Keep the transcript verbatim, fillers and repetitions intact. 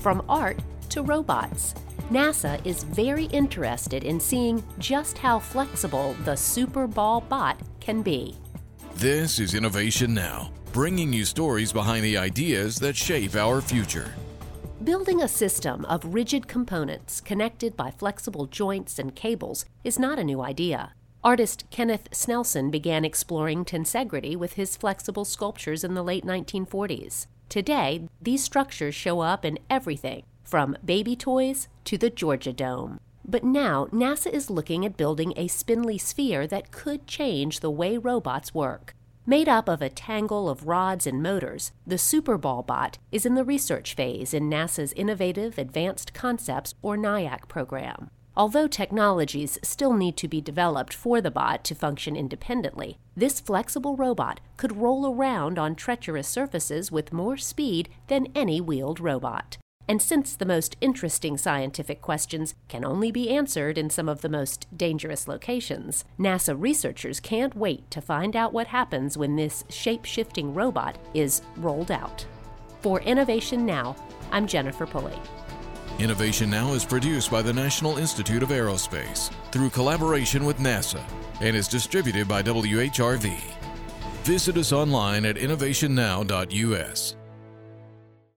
from art to robots. NASA is very interested in seeing just how flexible the Super Ball bot can be. This is Innovation Now, bringing you stories behind the ideas that shape our future. Building a system of rigid components connected by flexible joints and cables is not a new idea. Artist Kenneth Snelson began exploring tensegrity with his flexible sculptures in the late nineteen forties. Today, these structures show up in everything from baby toys to the Georgia Dome. But now, NASA is looking at building a spindly sphere that could change the way robots work. Made up of a tangle of rods and motors, the Super Ball bot is in the research phase in NASA's Innovative Advanced Concepts, or NIAC program. Although technologies still need to be developed for the bot to function independently, this flexible robot could roll around on treacherous surfaces with more speed than any wheeled robot. And since the most interesting scientific questions can only be answered in some of the most dangerous locations, NASA researchers can't wait to find out what happens when this shape-shifting robot is rolled out. For Innovation Now, I'm Jennifer Pulley. Innovation Now is produced by the National Institute of Aerospace through collaboration with NASA and is distributed by W H R V. Visit us online at innovation now dot U S.